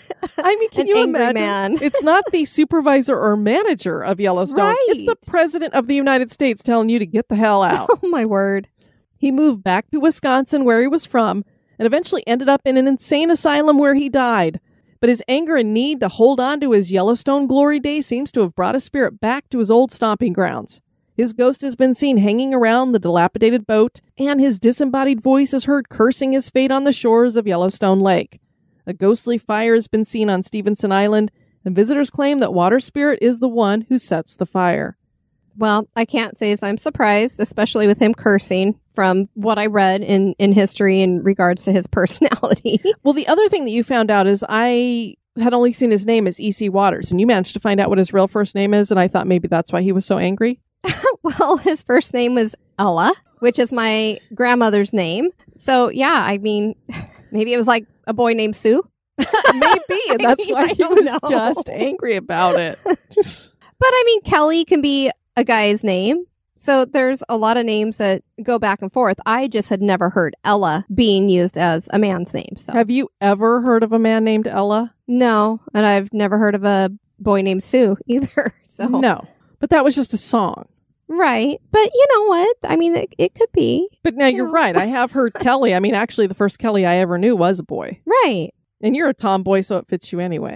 I mean, can you imagine? Man. It's not the supervisor or manager of Yellowstone. Right. It's the President of the United States telling you to get the hell out. Oh, my word. He moved back to Wisconsin, where he was from, and eventually ended up in an insane asylum where he died. But his anger and need to hold on to his Yellowstone glory days seems to have brought his spirit back to his old stomping grounds. His ghost has been seen hanging around the dilapidated boat, and his disembodied voice is heard cursing his fate on the shores of Yellowstone Lake. A ghostly fire has been seen on Stevenson Island, and visitors claim that water spirit is the one who sets the fire. Well, I can't say as I'm surprised, especially with him cursing from what I read in history in regards to his personality. Well, the other thing that you found out is I had only seen his name as E.C. Waters, and you managed to find out what his real first name is, and I thought maybe that's why he was so angry. Well, his first name was Ella, which is my grandmother's name. So, yeah, I mean, maybe it was like a boy named Sue. Maybe, and that's why he was just angry about it. But, I mean, Kelly can be a guy's name. So there's a lot of names that go back and forth. I just had never heard Ella being used as a man's name. So have you ever heard of a man named Ella? No, and I've never heard of a boy named Sue either. So no, but that was just a song. Right. But you know what? I mean, it could be. But now you're right. I have heard Kelly. I mean, actually, the first Kelly I ever knew was a boy. Right. And you're a tomboy, so it fits you anyway.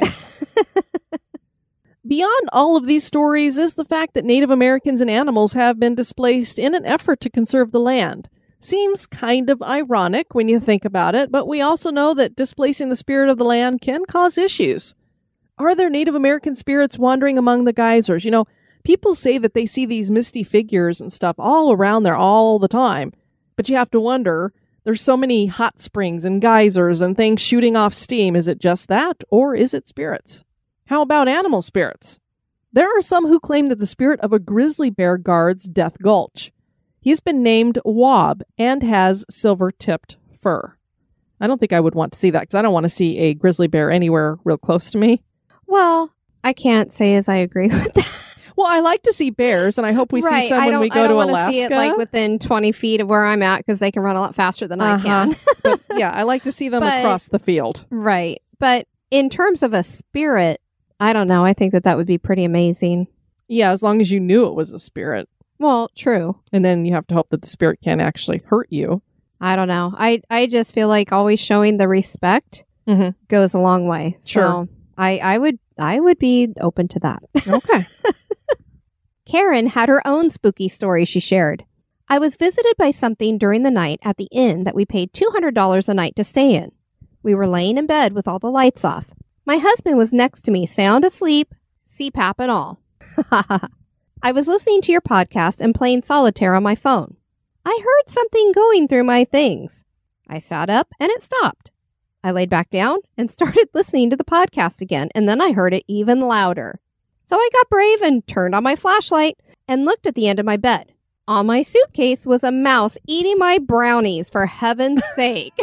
Beyond all of these stories is the fact that Native Americans and animals have been displaced in an effort to conserve the land. Seems kind of ironic when you think about it, but we also know that displacing the spirit of the land can cause issues. Are there Native American spirits wandering among the geysers? You know, people say that they see these misty figures and stuff all around there all the time, but you have to wonder, there's so many hot springs and geysers and things shooting off steam. Is it just that, or is it spirits? How about animal spirits? There are some who claim that the spirit of a grizzly bear guards Death Gulch. He's been named Wob and has silver-tipped fur. I don't think I would want to see that because I don't want to see a grizzly bear anywhere real close to me. Well, I can't say as I agree with that. Well, I like to see bears, and I hope we see some when we go to Alaska. I don't want to see it like within 20 feet of where I'm at because they can run a lot faster than I can. But yeah, I like to see them across the field. Right. But in terms of a spirit, I don't know. I think that would be pretty amazing. Yeah, as long as you knew it was a spirit. Well, true. And then you have to hope that the spirit can't actually hurt you. I don't know. I just feel like always showing the respect goes a long way. Sure. So I would be open to that. Okay. Karen had her own spooky story she shared. I was visited by something during the night at the inn that we paid $200 a night to stay in. We were laying in bed with all the lights off. My husband was next to me, sound asleep, CPAP and all. I was listening to your podcast and playing solitaire on my phone. I heard something going through my things. I sat up and it stopped. I laid back down and started listening to the podcast again, and then I heard it even louder. So I got brave and turned on my flashlight and looked at the end of my bed. On my suitcase was a mouse eating my brownies, for heaven's sake.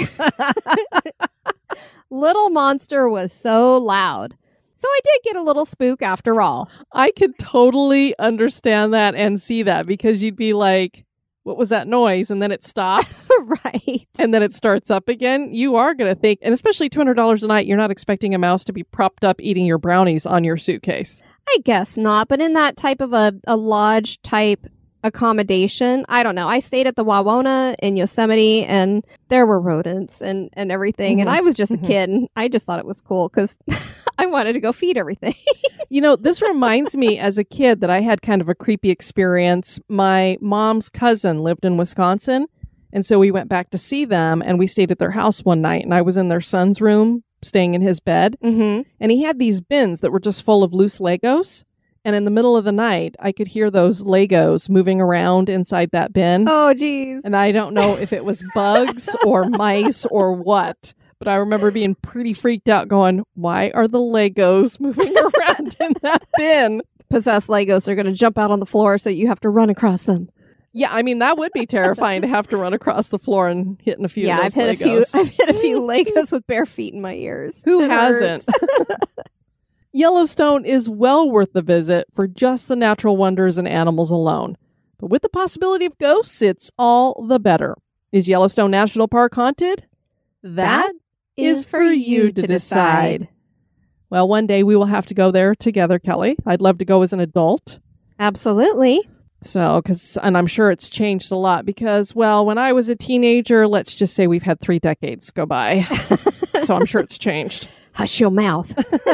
Little monster was so loud. So I did get a little spook after all. I could totally understand that and see that, because you'd be like, what was that noise? And then it stops. Right. And then it starts up again. You are going to think, and especially $200 a night, you're not expecting a mouse to be propped up eating your brownies on your suitcase. I guess not, but in that type of a lodge type accommodation, I don't know. I stayed at the Wawona in Yosemite, and there were rodents and everything. Mm-hmm. And I was just a kid, and I just thought it was cool because I wanted to go feed everything. You know, this reminds me as a kid that I had kind of a creepy experience. My mom's cousin lived in Wisconsin, and so we went back to see them, and we stayed at their house one night, and I was in their son's room staying in his bed, Mm-hmm. and he had these bins that were just full of loose Legos. And in the middle of the night, I could hear those Legos moving around inside that bin. Oh, geez. And I don't know if it was bugs or mice or what, but I remember being pretty freaked out going, why are the Legos moving around in that bin? Possessed Legos are going to jump out on the floor, so you have to run across them. Yeah, I mean, that would be terrifying to have to run across the floor and hitting a few Yeah, of I've those hit Legos. I've hit a few Legos with bare feet in my ears. Who It hasn't? hurts. Yellowstone is well worth the visit for just the natural wonders and animals alone. But with the possibility of ghosts, it's all the better. Is Yellowstone National Park haunted? That is for you to decide. Well, one day we will have to go there together, Kelly. I'd love to go as an adult. Absolutely. So, and I'm sure it's changed a lot because, well, when I was a teenager, let's just say we've had 3 decades go by. So I'm sure it's changed. Hush your mouth.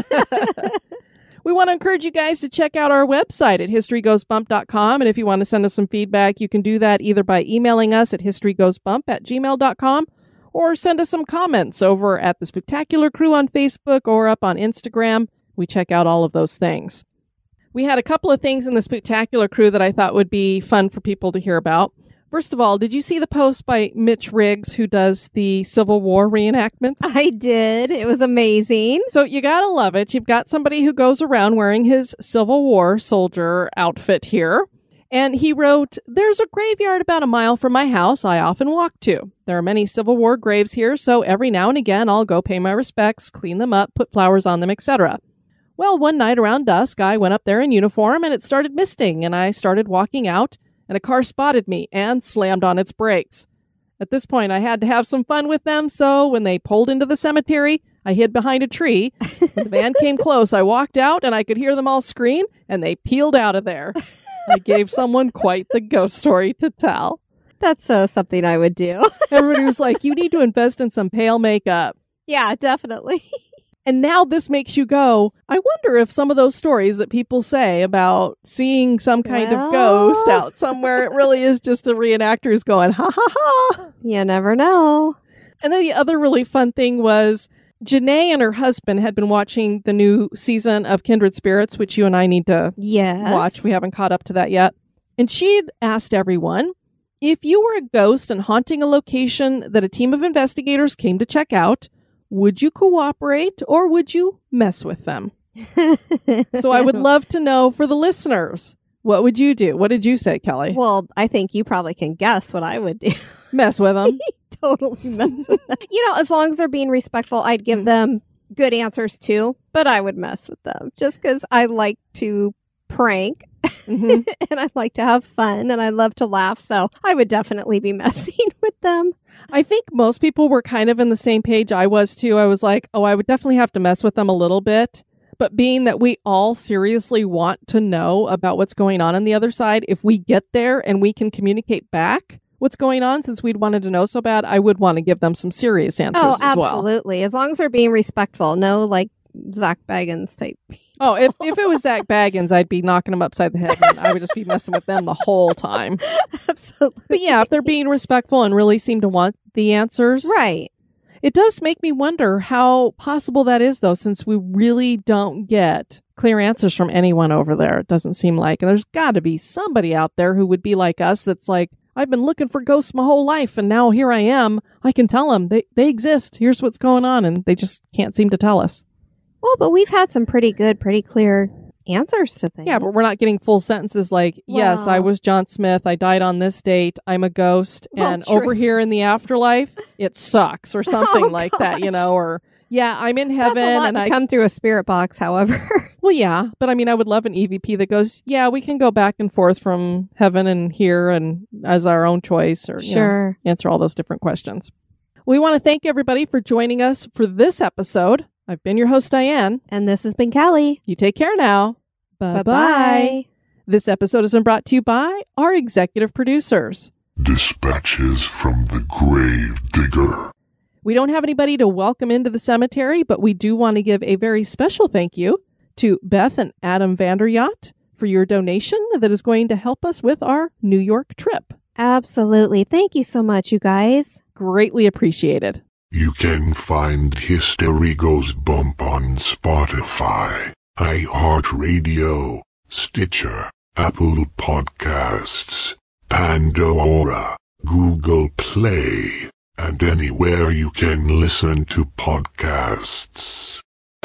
We want to encourage you guys to check out our website at historygoesbump.com. And if you want to send us some feedback, you can do that either by emailing us at historygoesbump@gmail.com or send us some comments over at the Spooktacular Crew on Facebook or up on Instagram. We check out all of those things. We had a couple of things in the Spooktacular Crew that I thought would be fun for people to hear about. First of all, did you see the post by Mitch Riggs, who does the Civil War reenactments? I did. It was amazing. So you gotta love it. You've got somebody who goes around wearing his Civil War soldier outfit here. And he wrote, "There's a graveyard about a mile from my house I often walk to. There are many Civil War graves here, so every now and again I'll go pay my respects, clean them up, put flowers on them, etc. Well, one night around dusk, I went up there in uniform and it started misting, and I started walking out, and a car spotted me and slammed on its brakes. At this point, I had to have some fun with them, so when they pulled into the cemetery, I hid behind a tree. When the van came close, I walked out, and I could hear them all scream, and they peeled out of there. I gave someone quite the ghost story to tell." That's something I would do. Everybody was like, "You need to invest in some pale makeup." Yeah, definitely. And now this makes you go, I wonder if some of those stories that people say about seeing some kind of ghost out somewhere, it really is just a reenactor who's going, ha ha ha. You never know. And then the other really fun thing was Janae and her husband had been watching the new season of Kindred Spirits, which you and I need to watch. We haven't caught up to that yet. And she'd asked everyone, if you were a ghost and haunting a location that a team of investigators came to check out, would you cooperate or would you mess with them? So I would love to know for the listeners, what would you do? What did you say, Kelly? Well, I think you probably can guess what I would do. Mess with them. Totally mess with them. You know, as long as they're being respectful, I'd give them good answers too, but I would mess with them just because I like to prank. Mm-hmm. And I like to have fun and I love to laugh. So I would definitely be messing with them. I think most people were kind of in the same page I was too. I was like, oh, I would definitely have to mess with them a little bit. But being that we all seriously want to know about what's going on the other side, if we get there and we can communicate back what's going on, since we'd wanted to know so bad, I would want to give them some serious answers as well. Oh, absolutely. As long as they're being respectful. No, like, Zach Baggins type. Oh, if it was Zach Baggins, I'd be knocking them upside the head, and I would just be messing with them the whole time. Absolutely. But yeah, if they're being respectful and really seem to want the answers. Right. It does make me wonder how possible that is, though, since we really don't get clear answers from anyone over there, it doesn't seem like. And there's got to be somebody out there who would be like us that's like, I've been looking for ghosts my whole life, and now here I am. I can tell them they exist. Here's what's going on, and they just can't seem to tell us. Well, but we've had some pretty clear answers to things. Yeah, but we're not getting full sentences like, yes, I was John Smith. I died on this date. I'm a ghost. Well, and true. over here in the afterlife, it sucks or something like that, gosh. or, yeah, I'm in heaven. That's a lot and to I come through a spirit box, however. Well, yeah, but I mean, I would love an EVP that goes, yeah, we can go back and forth from heaven and here and as our own choice or Sure. answer all those different questions. We want to thank everybody for joining us for this episode. I've been your host, Diane. And this has been Kelly. You take care now. Bye-bye. Bye-bye. This episode has been brought to you by our executive producers. Dispatches from the Grave Digger. We don't have anybody to welcome into the cemetery, but we do want to give a very special thank you to Beth and Adam Vanderyacht for your donation that is going to help us with our New York trip. Absolutely. Thank you so much, you guys. Greatly appreciated. You can find History Goes Bump on Spotify, iHeartRadio, Stitcher, Apple Podcasts, Pandora, Google Play, and anywhere you can listen to podcasts.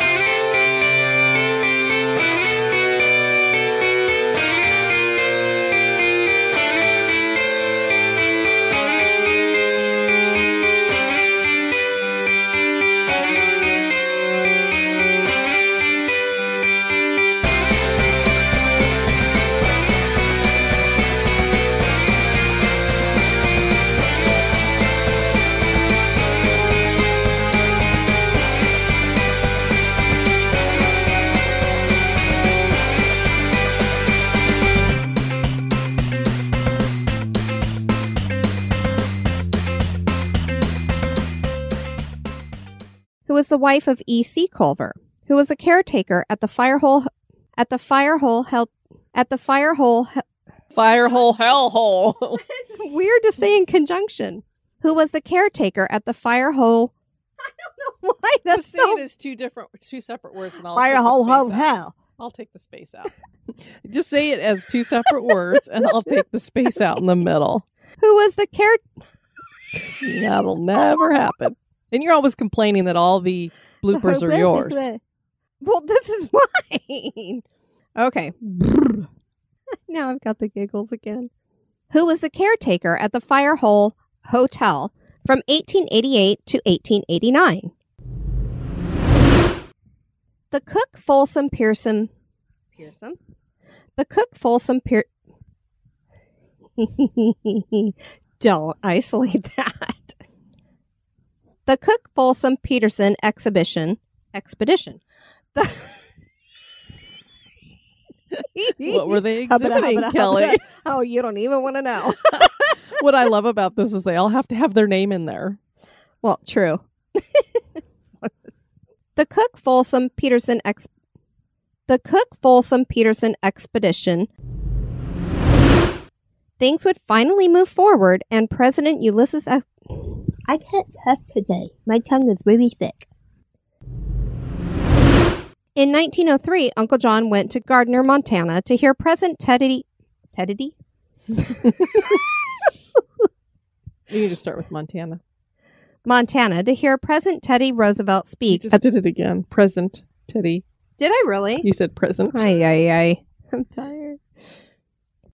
Who was the wife of E.C. Culver, who was a caretaker at the firehole hellhole. Weird to say in conjunction. Who was the caretaker at the firehole? I don't know why that's Just say so. it as two separate words, and I'll take the space out. Just say it as two separate words, and I'll take the space out in the middle. Who was the That'll never happen. And you're always complaining that all the bloopers are yours. Well, this is mine. Okay. Now I've got the giggles again. Who was the caretaker at the Firehole Hotel from 1888 to 1889? The cook Folsom Pearson. The cook Folsom Pearson. Don't isolate that. The Cook Folsom Peterson Expedition. What were they exhibiting, Kelly? Oh, you don't even want to know. What I love about this is they all have to have their name in there. Well, true. The Cook Folsom Peterson Expedition. Things would finally move forward, and President Ulysses S. I can't talk today. My tongue is really thick. In 1903, Uncle John went to Gardner, Montana to hear President Teddy? You can just start with Montana. Montana to hear President Teddy Roosevelt speak. You just did it again. Present Teddy. Did I really? You said present. Ay. I'm tired.